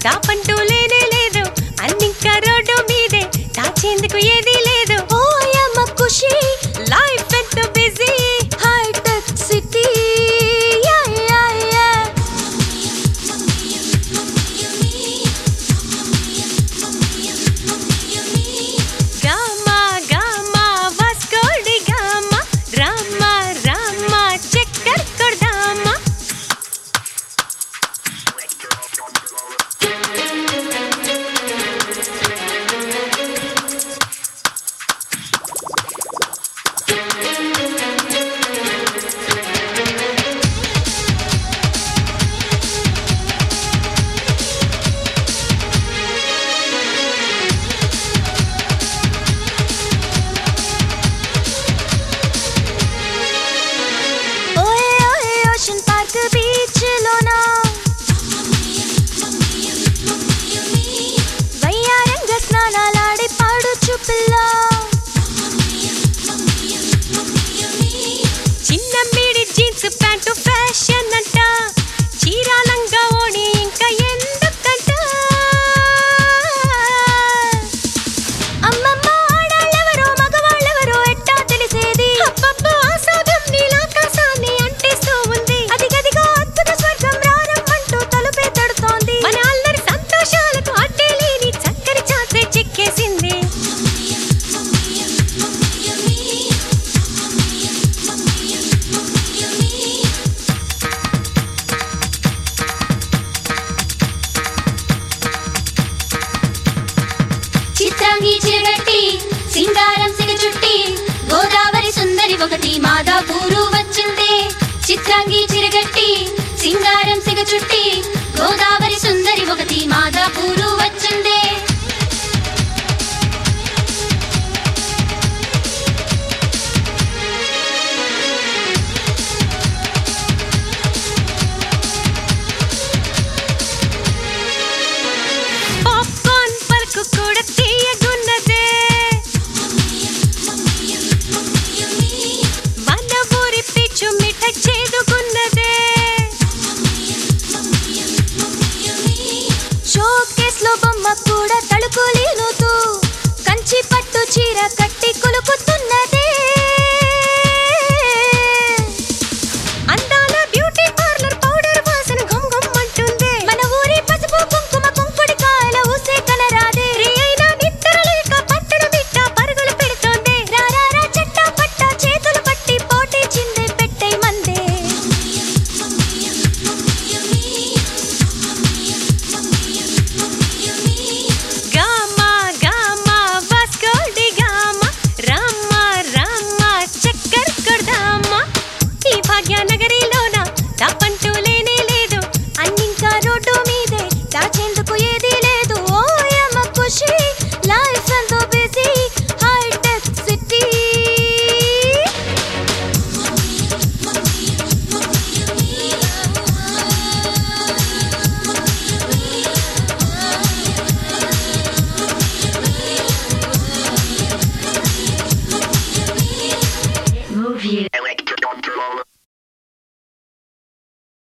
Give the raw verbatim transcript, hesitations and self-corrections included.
stop అంటూ లేనే లేదు అన్నింకా రోడ్డు మీదే దాచేందుకు ఏదీ లేదు ఓ యమ్మ ఖుషి లైఫ్ ఎంత బిజీ హైటెక్ సిటీ చిన్న మీడి జీన్స్ ప్యాంటు ఫ్యాషన్ అంట చీరాలంగా ఓడి ఇంకా ఎందుకంట అమ్మమ్మ ఆడాళ్ళెవరో మగవాళ్ళెవరో ఎట్టా తెలిసేది అబ్బబ్బో ఆసాదం నీలాకాశాన్ని అంటేస్తూ ఉంది అది గదిగా అద్భుత స్వర్గం రారమ్మంటూ తలుపే తడుతోంది మన అల్లరి సంతోషాలకు అడ్డే లేని చక్కని చాసే చిక్కేసింది చిత్రాంగి చిరగట్టి సింగారం సిగ చుట్టి గోదావరి సుందరి ఒకటి మాదాపూరు వచ్చిందే చిత్రాంగి చిరగట్టి సింగారం సిగ చుట్టి